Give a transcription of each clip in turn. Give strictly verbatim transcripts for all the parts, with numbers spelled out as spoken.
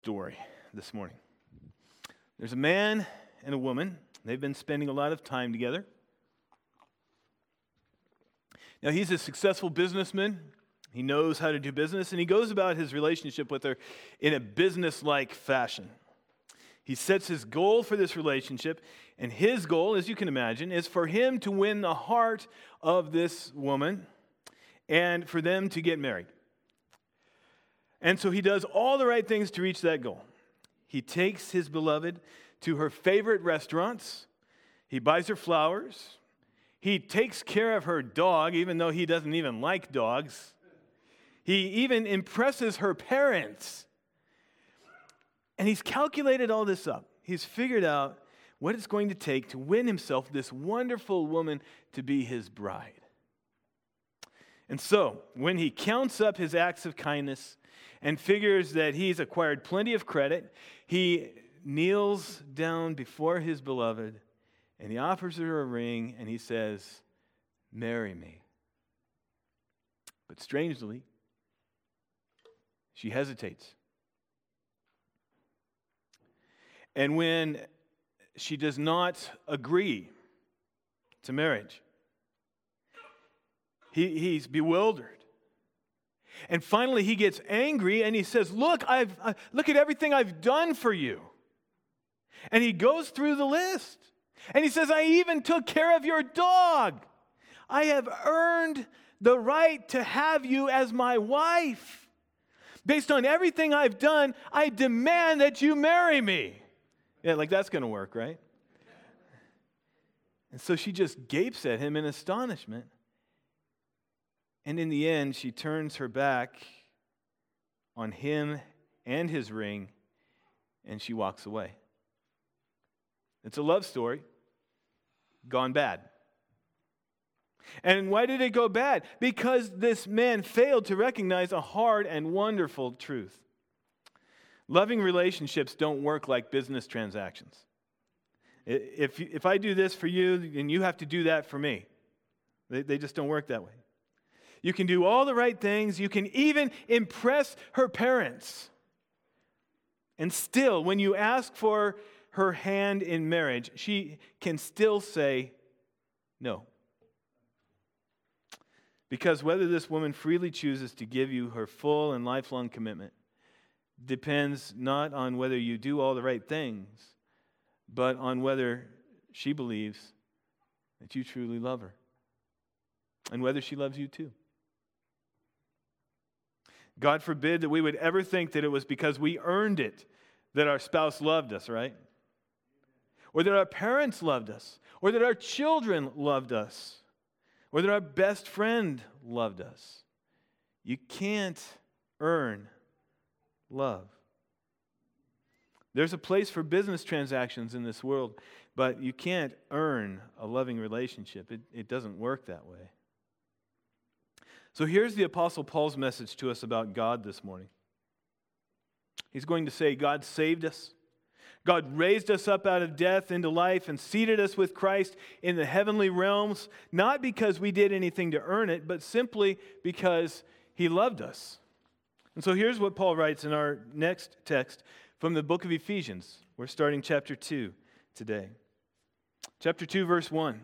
Story this morning. There's a man and a woman. They've been spending a lot of time together. Now, he's a successful businessman. He knows how to do business, and he goes about his relationship with her in a business-like fashion. He sets his goal for this relationship, and his goal, as you can imagine, is for him to win the heart of this woman and for them to get married. And so he does all the right things to reach that goal. He takes his beloved to her favorite restaurants. He buys her flowers. He takes care of her dog, even though he doesn't even like dogs. He even impresses her parents. And he's calculated all this up. He's figured out what it's going to take to win himself this wonderful woman to be his bride. And so, when he counts up his acts of kindness and figures that he's acquired plenty of credit, he kneels down before his beloved and he offers her a ring and he says, "Marry me." But strangely, she hesitates. And when she does not agree to marriage, he, he's bewildered. And finally, he gets angry and he says, look, I've uh, look at everything I've done for you. And he goes through the list. And he says, I even took care of your dog. I have earned the right to have you as my wife. Based on everything I've done, I demand that you marry me. Yeah, like that's going to work, right? And so she just gapes at him in astonishment. And in the end, she turns her back on him and his ring, and she walks away. It's a love story gone bad. And why did it go bad? Because this man failed to recognize a hard and wonderful truth. Loving relationships don't work like business transactions. If, if I do this for you, then you have to do that for me. They, they just don't work that way. You can do all the right things. You can even impress her parents. And still, when you ask for her hand in marriage, she can still say no. Because whether this woman freely chooses to give you her full and lifelong commitment depends not on whether you do all the right things, but on whether she believes that you truly love her and whether she loves you too. God forbid that we would ever think that it was because we earned it that our spouse loved us, right? Or that our parents loved us, or that our children loved us, or that our best friend loved us. You can't earn love. There's a place for business transactions in this world, but you can't earn a loving relationship. It, it doesn't work that way. So here's the Apostle Paul's message to us about God this morning. He's going to say, God saved us. God raised us up out of death into life and seated us with Christ in the heavenly realms, not because we did anything to earn it, but simply because He loved us. And so here's what Paul writes in our next text from the book of Ephesians. We're starting chapter two today. Chapter two, verse one.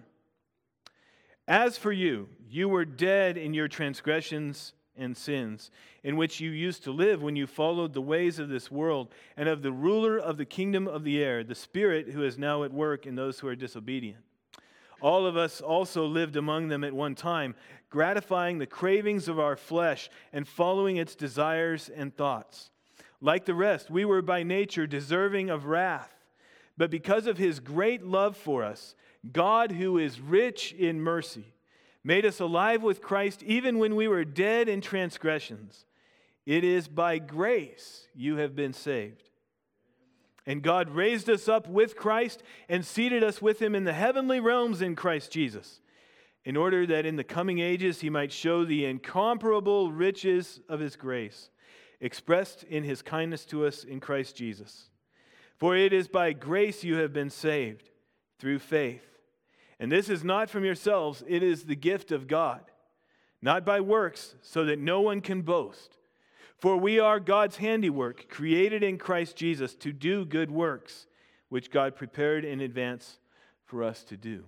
As for you, you were dead in your transgressions and sins, in which you used to live when you followed the ways of this world and of the ruler of the kingdom of the air, the Spirit who is now at work in those who are disobedient. All of us also lived among them at one time, gratifying the cravings of our flesh and following its desires and thoughts. Like the rest, we were by nature deserving of wrath, but because of His great love for us, God, who is rich in mercy, made us alive with Christ even when we were dead in transgressions. It is by grace you have been saved. And God raised us up with Christ and seated us with Him in the heavenly realms in Christ Jesus, in order that in the coming ages He might show the incomparable riches of His grace, expressed in His kindness to us in Christ Jesus. For it is by grace you have been saved, through faith. And this is not from yourselves, it is the gift of God, not by works, so that no one can boast. For we are God's handiwork, created in Christ Jesus to do good works, which God prepared in advance for us to do.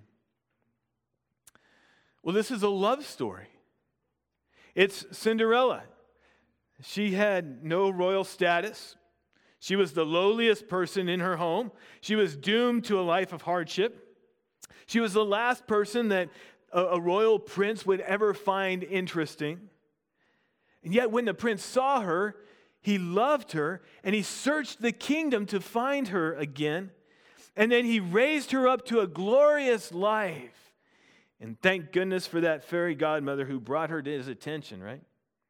Well, this is a love story. It's Cinderella. She had no royal status. She was the lowliest person in her home. She was doomed to a life of hardship. She was the last person that a, a royal prince would ever find interesting. And yet when the prince saw her, he loved her, and he searched the kingdom to find her again. And then he raised her up to a glorious life. And thank goodness for that fairy godmother who brought her to his attention, right?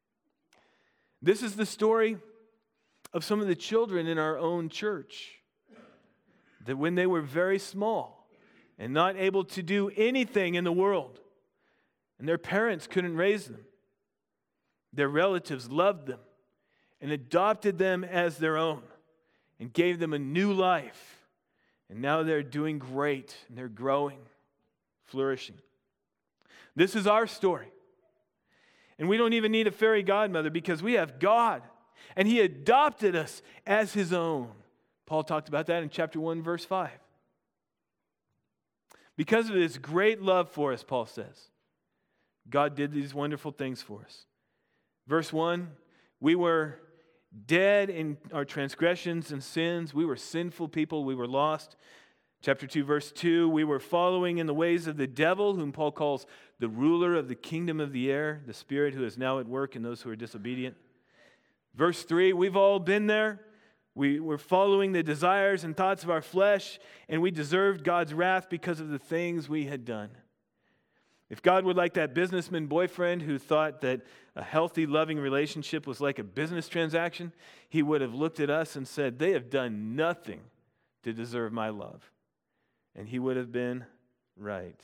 This is the story of some of the children in our own church. That when they were very small and not able to do anything in the world, and their parents couldn't raise them, their relatives loved them and adopted them as their own and gave them a new life. And now they're doing great and they're growing, flourishing. This is our story. And we don't even need a fairy godmother because we have God. And He adopted us as His own. Paul talked about that in chapter one, verse five. Because of His great love for us, Paul says, God did these wonderful things for us. Verse one, we were dead in our transgressions and sins. We were sinful people. We were lost. Chapter two, verse two, we were following in the ways of the devil, whom Paul calls the ruler of the kingdom of the air, the spirit who is now at work in those who are disobedient. Verse three, we've all been there. We were following the desires and thoughts of our flesh, and we deserved God's wrath because of the things we had done. If God were like that businessman boyfriend who thought that a healthy, loving relationship was like a business transaction, He would have looked at us and said, they have done nothing to deserve my love. And He would have been right.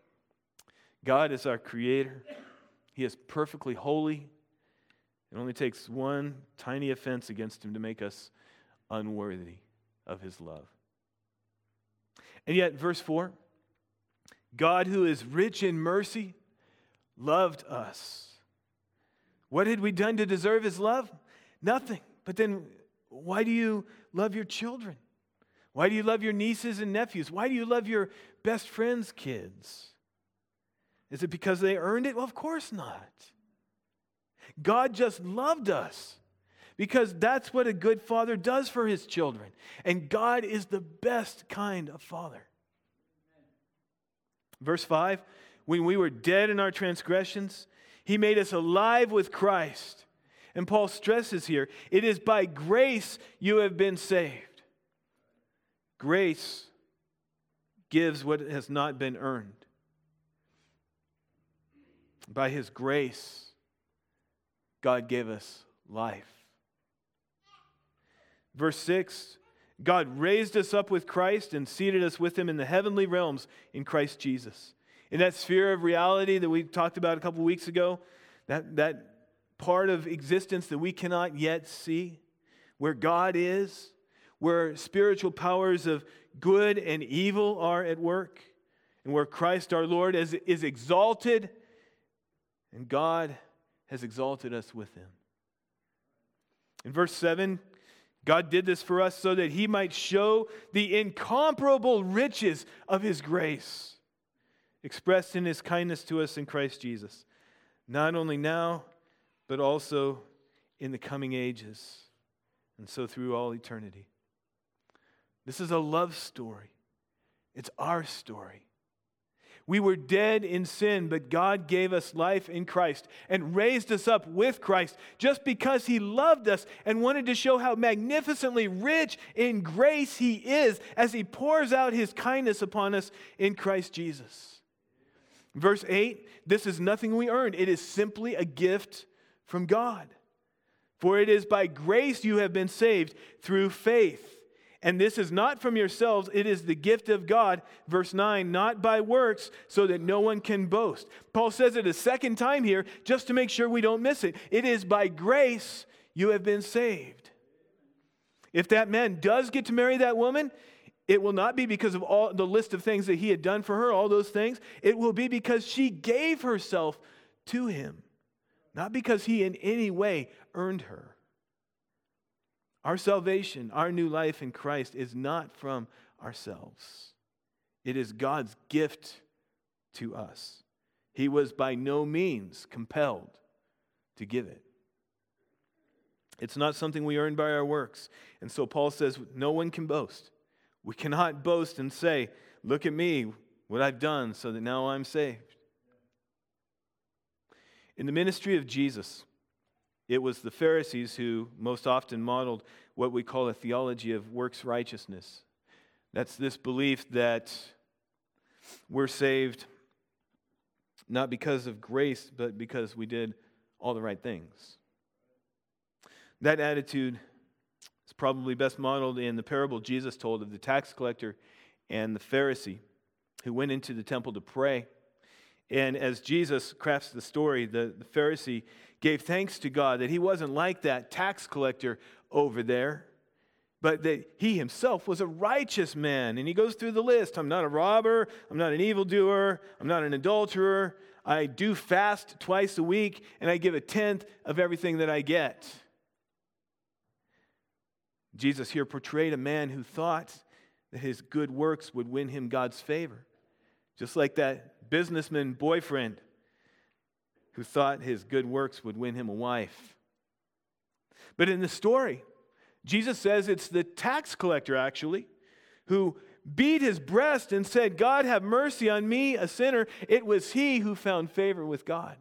God is our Creator. He is perfectly holy. It only takes one tiny offense against Him to make us unworthy of His love. And yet, verse four, God, who is rich in mercy, loved us. What had we done to deserve His love? Nothing. But then, why do you love your children? Why do you love your nieces and nephews? Why do you love your best friend's kids? Is it because they earned it? Well, of course not. God just loved us because that's what a good father does for his children. And God is the best kind of father. Verse five, when we were dead in our transgressions, He made us alive with Christ. And Paul stresses here, it is by grace you have been saved. Grace gives what has not been earned. By His grace, God gave us life. Verse six, God raised us up with Christ and seated us with Him in the heavenly realms in Christ Jesus. In that sphere of reality that we talked about a couple weeks ago, that, that part of existence that we cannot yet see, where God is, where spiritual powers of good and evil are at work, and where Christ our Lord is, is exalted, and God has exalted us with Him. In verse seven, God did this for us so that He might show the incomparable riches of His grace, expressed in His kindness to us in Christ Jesus, not only now, but also in the coming ages, and so through all eternity. This is a love story. It's our story. We were dead in sin, but God gave us life in Christ and raised us up with Christ just because He loved us and wanted to show how magnificently rich in grace He is as He pours out His kindness upon us in Christ Jesus. Verse eight, this is nothing we earned. It is simply a gift from God. For it is by grace you have been saved through faith. And this is not from yourselves, it is the gift of God. Verse nine, not by works, so that no one can boast. Paul says it a second time here, just to make sure we don't miss it. It is by grace you have been saved. If that man does get to marry that woman, it will not be because of all the list of things that he had done for her, all those things. It will be because she gave herself to him, not because he in any way earned her. Our salvation, our new life in Christ is not from ourselves. It is God's gift to us. He was by no means compelled to give it. It's not something we earn by our works. And so Paul says, no one can boast. We cannot boast and say, look at me, what I've done so that now I'm saved. In the ministry of Jesus, it was the Pharisees who most often modeled what we call a theology of works righteousness. That's this belief that we're saved not because of grace, but because we did all the right things. That attitude is probably best modeled in the parable Jesus told of the tax collector and the Pharisee who went into the temple to pray. And as Jesus crafts the story, the, the Pharisee gave thanks to God that he wasn't like that tax collector over there, but that he himself was a righteous man. And he goes through the list. I'm not a robber. I'm not an evildoer. I'm not an adulterer. I do fast twice a week, and I give a tenth of everything that I get. Jesus here portrayed a man who thought that his good works would win him God's favor. Just like that businessman boyfriend who thought his good works would win him a wife. But in the story, Jesus says it's the tax collector, actually, who beat his breast and said, God, have mercy on me, a sinner. It was he who found favor with God.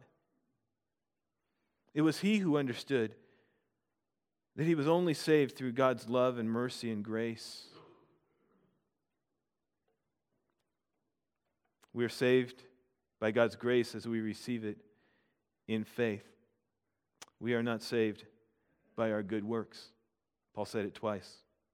It was he who understood that he was only saved through God's love and mercy and grace. We are saved by God's grace as we receive it in faith. We are not saved by our good works. Paul said it twice.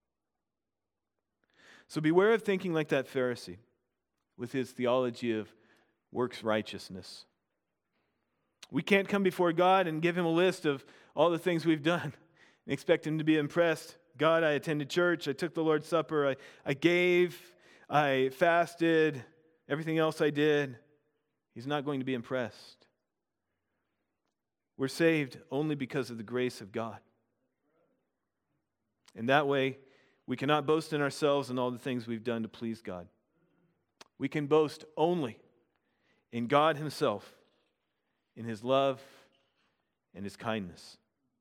So beware of thinking like that Pharisee with his theology of works righteousness. We can't come before God and give him a list of all the things we've done and expect him to be impressed. God, I attended church, I took the Lord's Supper, I, I gave, I fasted, everything else I did. He's not going to be impressed. We're saved only because of the grace of God. In that way, we cannot boast in ourselves and all the things we've done to please God. We can boast only in God himself, in his love and his kindness.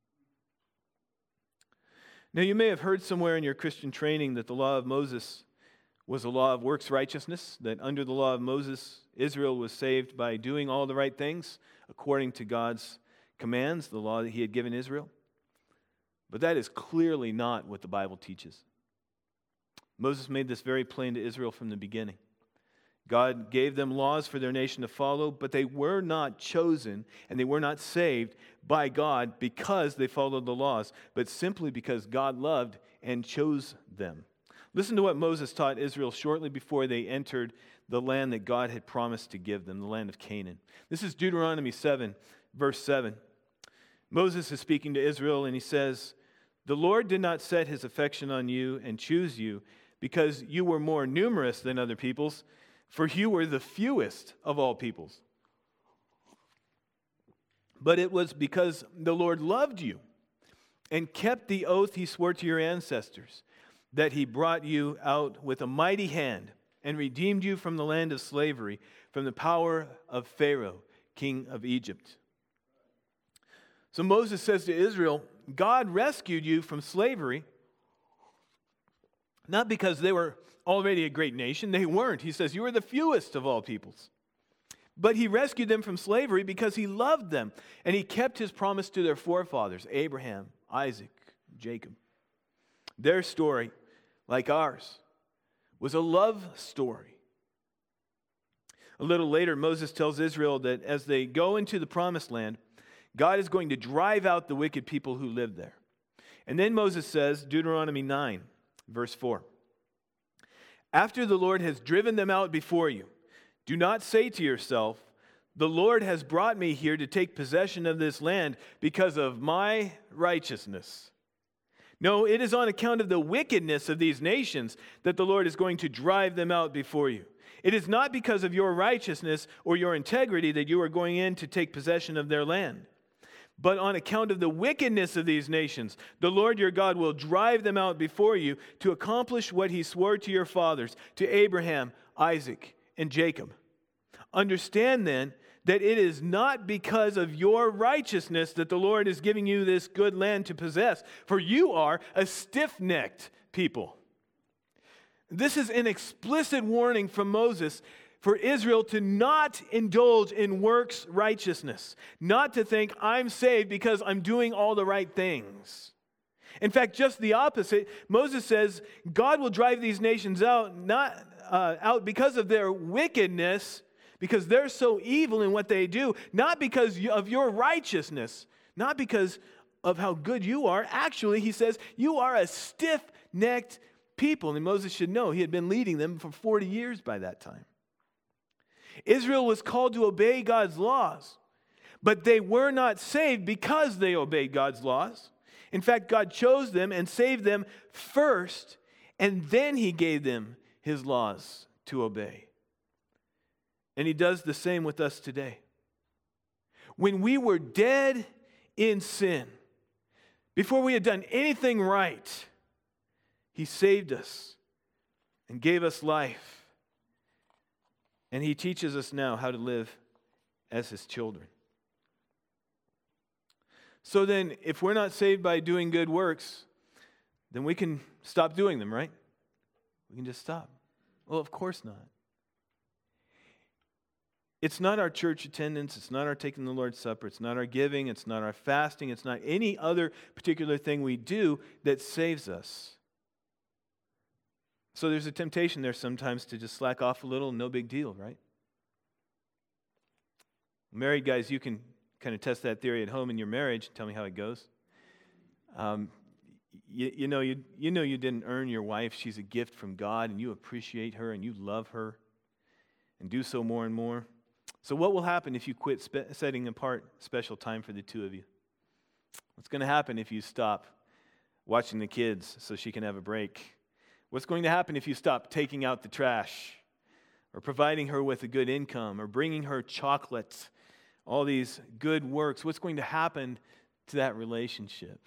Now, you may have heard somewhere in your Christian training that the law of Moses was a law of works righteousness, that under the law of Moses, Israel was saved by doing all the right things according to God's commands, the law that he had given Israel. But that is clearly not what the Bible teaches. Moses made this very plain to Israel from the beginning. God gave them laws for their nation to follow, but they were not chosen and they were not saved by God because they followed the laws, but simply because God loved and chose them. Listen to what Moses taught Israel shortly before they entered the land that God had promised to give them, the land of Canaan. This is Deuteronomy seven, verse seven. Moses is speaking to Israel and he says, "The Lord did not set his affection on you and choose you because you were more numerous than other peoples, for you were the fewest of all peoples. But it was because the Lord loved you and kept the oath he swore to your ancestors, that he brought you out with a mighty hand and redeemed you from the land of slavery, from the power of Pharaoh, king of Egypt." So Moses says to Israel, God rescued you from slavery, not because they were already a great nation. They weren't. He says, you were the fewest of all peoples. But he rescued them from slavery because he loved them, and he kept his promise to their forefathers, Abraham, Isaac, Jacob. Their story, like ours, was a love story. A little later, Moses tells Israel that as they go into the promised land, God is going to drive out the wicked people who live there. And then Moses says, Deuteronomy nine, verse four, "After the Lord has driven them out before you, do not say to yourself, the Lord has brought me here to take possession of this land because of my righteousness. No, it is on account of the wickedness of these nations that the Lord is going to drive them out before you. It is not because of your righteousness or your integrity that you are going in to take possession of their land. But on account of the wickedness of these nations, the Lord your God will drive them out before you to accomplish what he swore to your fathers, to Abraham, Isaac, and Jacob. Understand then that it is not because of your righteousness that the Lord is giving you this good land to possess, for you are a stiff-necked people. This is an explicit warning from Moses for Israel to not indulge in works righteousness, not to think I'm saved because I'm doing all the right things. In fact, just the opposite. Moses says God will drive these nations out, not uh, out because of their wickedness, because they're so evil in what they do, not because of your righteousness, not because of how good you are. Actually, he says, you are a stiff-necked people. And Moses should know he had been leading them for forty years by that time. Israel was called to obey God's laws, but they were not saved because they obeyed God's laws. In fact, God chose them and saved them first, and then he gave them his laws to obey. And he does the same with us today. When we were dead in sin, before we had done anything right, he saved us and gave us life. And he teaches us now how to live as his children. So then, if we're not saved by doing good works, then we can stop doing them, right? We can just stop. Well, of course not. It's not our church attendance, it's not our taking the Lord's Supper, it's not our giving, it's not our fasting, it's not any other particular thing we do that saves us. So there's a temptation there sometimes to just slack off a little, no big deal, right? Married guys, you can kind of test that theory at home in your marriage. Tell me how it goes. Um, you, you know you you know you didn't earn your wife. She's a gift from God, and you appreciate her and you love her, and do so more and more. So what will happen if you quit spe- setting apart special time for the two of you? What's going to happen if you stop watching the kids so she can have a break? What's going to happen if you stop taking out the trash or providing her with a good income or bringing her chocolates, all these good works? What's going to happen to that relationship?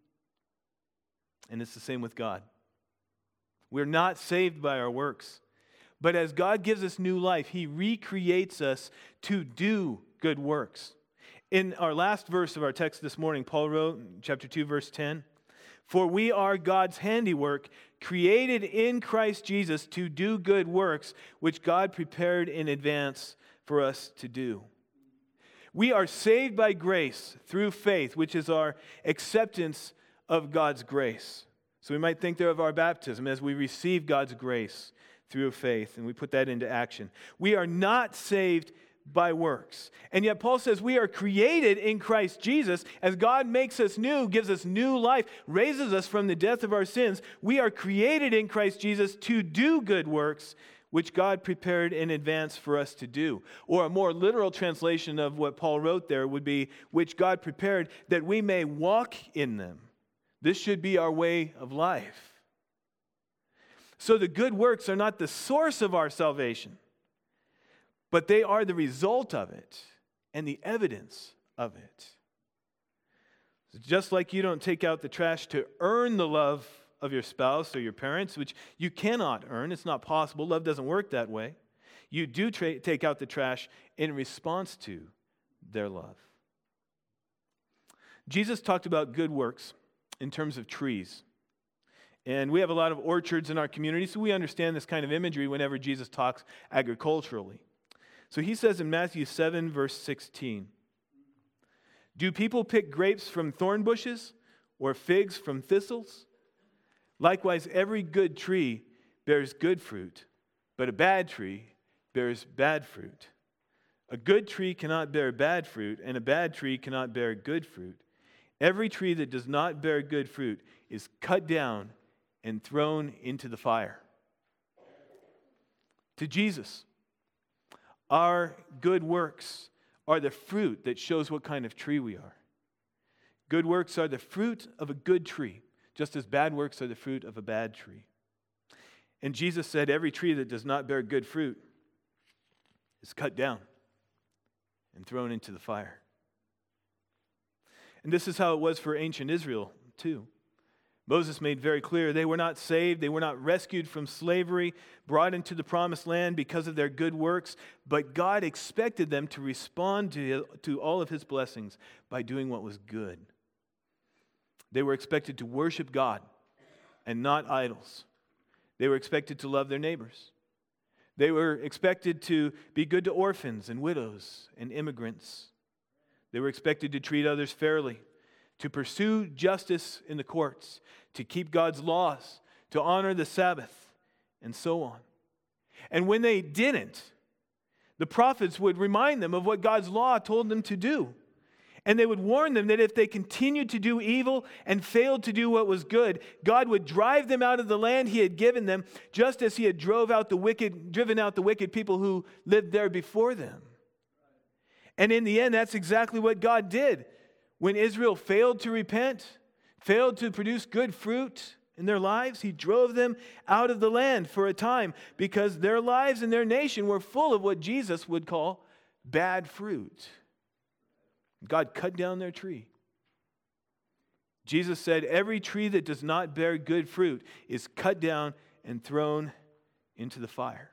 And it's the same with God. We're not saved by our works. But as God gives us new life, he recreates us to do good works. In our last verse of our text this morning, Paul wrote, chapter two, verse ten, "For we are God's handiwork, created in Christ Jesus to do good works, which God prepared in advance for us to do." We are saved by grace through faith, which is our acceptance of God's grace. So we might think there of our baptism as we receive God's grace through faith, and we put that into action. We are not saved by works. And yet Paul says we are created in Christ Jesus. As God makes us new, gives us new life, raises us from the death of our sins, we are created in Christ Jesus to do good works, which God prepared in advance for us to do. Or a more literal translation of what Paul wrote there would be, which God prepared that we may walk in them. This should be our way of life. So the good works are not the source of our salvation, but they are the result of it and the evidence of it. Just like you don't take out the trash to earn the love of your spouse or your parents, which you cannot earn. It's not possible. Love doesn't work that way. You do tra- take out the trash in response to their love. Jesus talked about good works in terms of trees. And we have a lot of orchards in our community, so we understand this kind of imagery whenever Jesus talks agriculturally. So he says in Matthew seven, verse sixteen, "Do people pick grapes from thorn bushes or figs from thistles? Likewise, every good tree bears good fruit, but a bad tree bears bad fruit. A good tree cannot bear bad fruit, and a bad tree cannot bear good fruit. Every tree that does not bear good fruit is cut down and thrown into the fire." To Jesus, our good works are the fruit that shows what kind of tree we are. Good works are the fruit of a good tree, just as bad works are the fruit of a bad tree. And Jesus said every tree that does not bear good fruit is cut down and thrown into the fire. And this is how it was for ancient Israel, too. Moses made very clear they were not saved, they were not rescued from slavery, brought into the promised land because of their good works, but God expected them to respond to, to all of his blessings by doing what was good. They were expected to worship God and not idols. They were expected to love their neighbors. They were expected to be good to orphans and widows and immigrants. They were expected to treat others fairly, to pursue justice in the courts, to keep God's laws, to honor the Sabbath, and so on. And when they didn't, the prophets would remind them of what God's law told them to do. And they would warn them that if they continued to do evil and failed to do what was good, God would drive them out of the land he had given them, just as he had drove out the wicked, driven out the wicked people who lived there before them. And in the end, that's exactly what God did. When Israel failed to repent, failed to produce good fruit in their lives, he drove them out of the land for a time because their lives and their nation were full of what Jesus would call bad fruit. God cut down their tree. Jesus said, every tree that does not bear good fruit is cut down and thrown into the fire.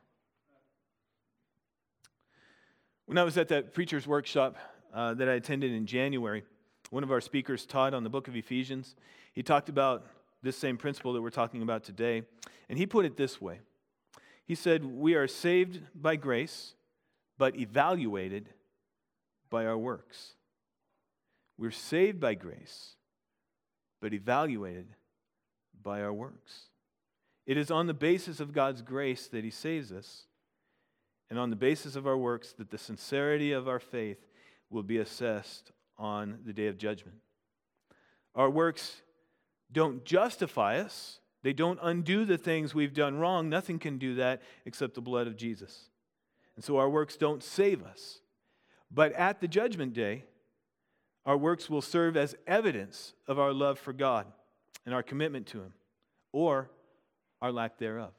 When I was at that preacher's workshop uh, that I attended in January, one of our speakers taught on the book of Ephesians. He talked about this same principle that we're talking about today, and he put it this way. He said, we are saved by grace, but evaluated by our works. We're saved by grace, but evaluated by our works. It is on the basis of God's grace that he saves us, and on the basis of our works that the sincerity of our faith will be assessed on the day of judgment. Our works don't justify us. They don't undo the things we've done wrong. Nothing can do that except the blood of Jesus. And so our works don't save us. But at the judgment day, our works will serve as evidence of our love for God and our commitment to him, or our lack thereof.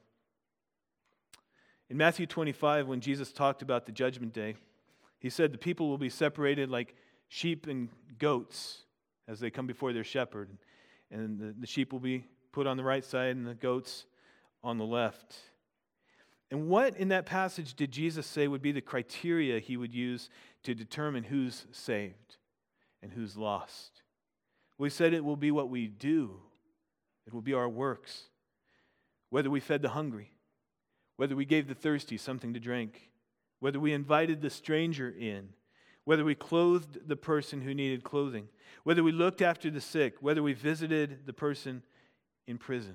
In Matthew twenty-five, when Jesus talked about the judgment day, he said the people will be separated like sheep and goats as they come before their shepherd. And the, the sheep will be put on the right side and the goats on the left. And what in that passage did Jesus say would be the criteria he would use to determine who's saved and who's lost? Well, he said it will be what we do. It will be our works. Whether we fed the hungry, whether we gave the thirsty something to drink, whether we invited the stranger in, whether we clothed the person who needed clothing, whether we looked after the sick, whether we visited the person in prison.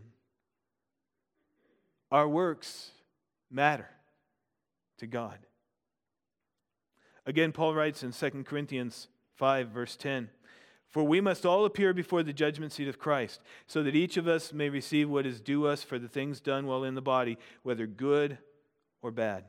Our works matter to God. Again, Paul writes in Second Corinthians five, verse ten, for we must all appear before the judgment seat of Christ, so that each of us may receive what is due us for the things done while in the body, whether good or bad.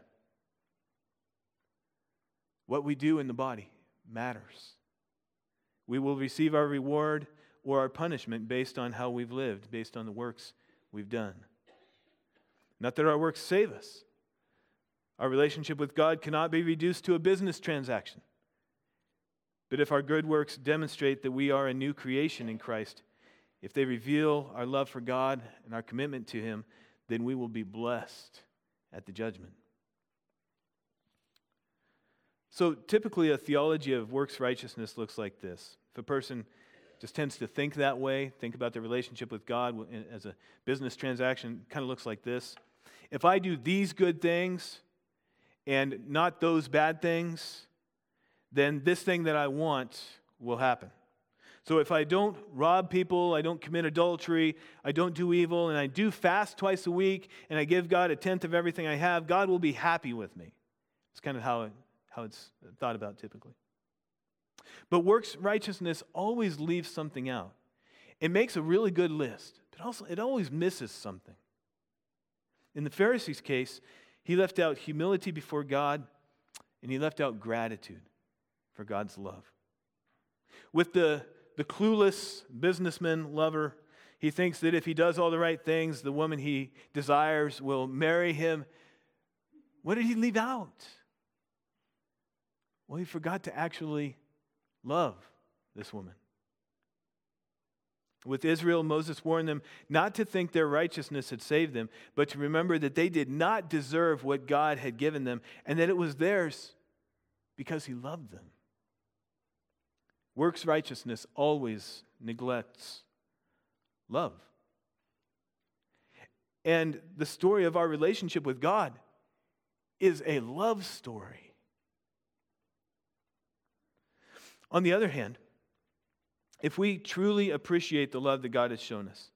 What we do in the body matters. We will receive our reward or our punishment based on how we've lived, based on the works we've done. Not that our works save us. Our relationship with God cannot be reduced to a business transaction. But if our good works demonstrate that we are a new creation in Christ, if they reveal our love for God and our commitment to him, then we will be blessed at the judgment. So typically a theology of works righteousness looks like this. If a person just tends to think that way, think about their relationship with God as a business transaction, kind of looks like this. If I do these good things and not those bad things, then this thing that I want will happen. So if I don't rob people, I don't commit adultery, I don't do evil, and I do fast twice a week, and I give God a tenth of everything I have, God will be happy with me. It's kind of how it, how it's thought about typically. But works righteousness always leaves something out. It makes a really good list, but also it always misses something. In the Pharisees' case, he left out humility before God, and he left out gratitude for God's love. With the, the clueless businessman lover, he thinks that if he does all the right things, the woman he desires will marry him. What did he leave out? Well, he forgot to actually love this woman. With Israel, Moses warned them not to think their righteousness had saved them, but to remember that they did not deserve what God had given them and that it was theirs because he loved them. Works righteousness always neglects love. And the story of our relationship with God is a love story. On the other hand, if we truly appreciate the love that God has shown us,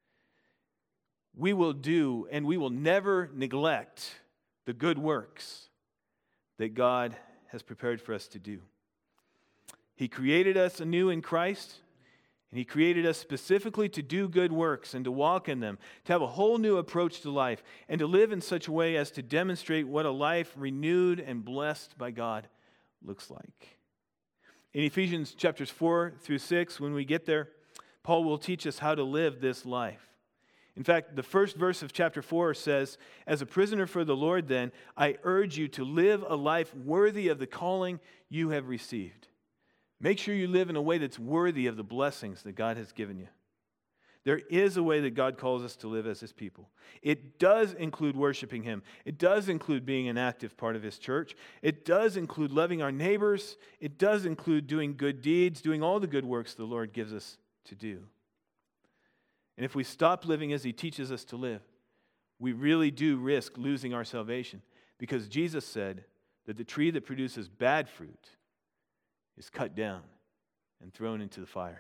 we will do and we will never neglect the good works that God has prepared for us to do. He created us anew in Christ, and He created us specifically to do good works and to walk in them, to have a whole new approach to life, and to live in such a way as to demonstrate what a life renewed and blessed by God looks like. In Ephesians chapters four through six, when we get there, Paul will teach us how to live this life. In fact, the first verse of chapter four says, "As a prisoner for the Lord, then, I urge you to live a life worthy of the calling you have received." Make sure you live in a way that's worthy of the blessings that God has given you. There is a way that God calls us to live as His people. It does include worshiping Him. It does include being an active part of His church. It does include loving our neighbors. It does include doing good deeds, doing all the good works the Lord gives us to do. And if we stop living as He teaches us to live, we really do risk losing our salvation, because Jesus said that the tree that produces bad fruit is cut down and thrown into the fire.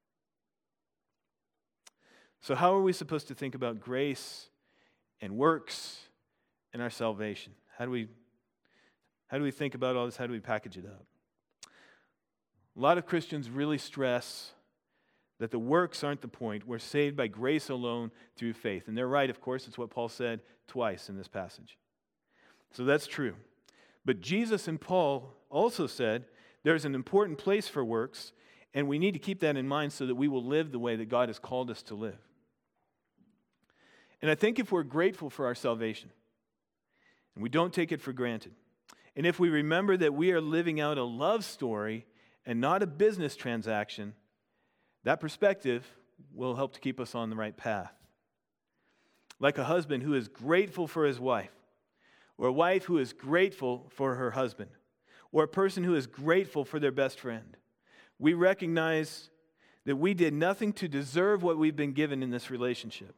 So how are we supposed to think about grace and works and our salvation? How do we, how do we think about all this? How do we package it up? A lot of Christians really stress that the works aren't the point. We're saved by grace alone through faith. And they're right, of course. It's what Paul said twice in this passage. So that's true. But Jesus and Paul also said there's an important place for works, and we need to keep that in mind so that we will live the way that God has called us to live. And I think if we're grateful for our salvation, and we don't take it for granted, and if we remember that we are living out a love story and not a business transaction, that perspective will help to keep us on the right path. Like a husband who is grateful for his wife, or a wife who is grateful for her husband, or a person who is grateful for their best friend. We recognize that we did nothing to deserve what we've been given in this relationship.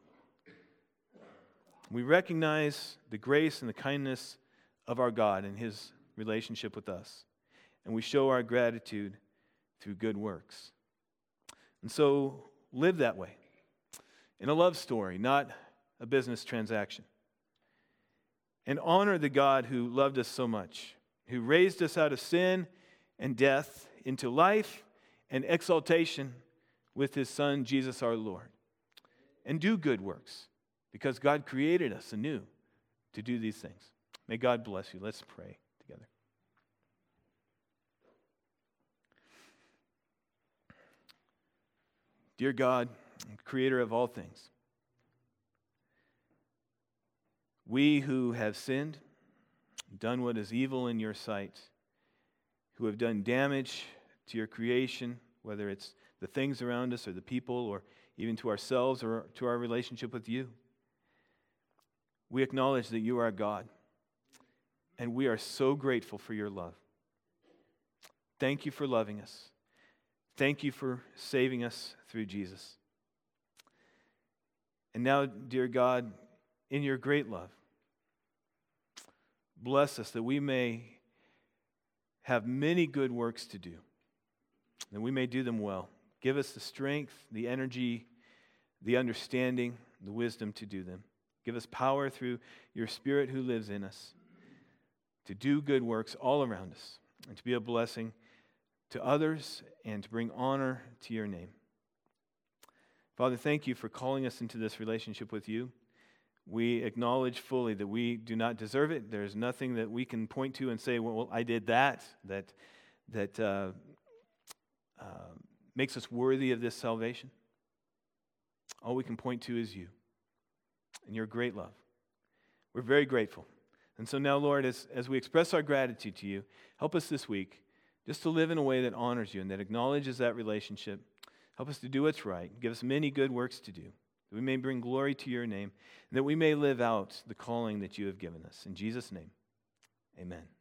We recognize the grace and the kindness of our God and His relationship with us. And we show our gratitude through good works. And so live that way, in a love story, not a business transaction. And honor the God who loved us so much, who raised us out of sin and death into life and exaltation with His Son, Jesus our Lord. And do good works, because God created us anew to do these things. May God bless you. Let's pray together. Dear God, Creator of all things, we who have sinned, done what is evil in your sight, who have done damage to your creation, whether it's the things around us or the people or even to ourselves or to our relationship with you, we acknowledge that you are God, and we are so grateful for your love. Thank you for loving us. Thank you for saving us through Jesus. And now, dear God, in your great love, bless us that we may have many good works to do, that we may do them well. Give us the strength, the energy, the understanding, the wisdom to do them. Give us power through your Spirit who lives in us to do good works all around us and to be a blessing to others and to bring honor to your name. Father, thank you for calling us into this relationship with you. We acknowledge fully that we do not deserve it. There's nothing that we can point to and say, well, I did that, that, that uh, uh, makes us worthy of this salvation. All we can point to is you and your great love. We're very grateful. And so now, Lord, as, as we express our gratitude to you, help us this week just to live in a way that honors you and that acknowledges that relationship Help us to do what's right. Give us many good works to do, that we may bring glory to your name, and that we may live out the calling that you have given us. In Jesus' name, amen.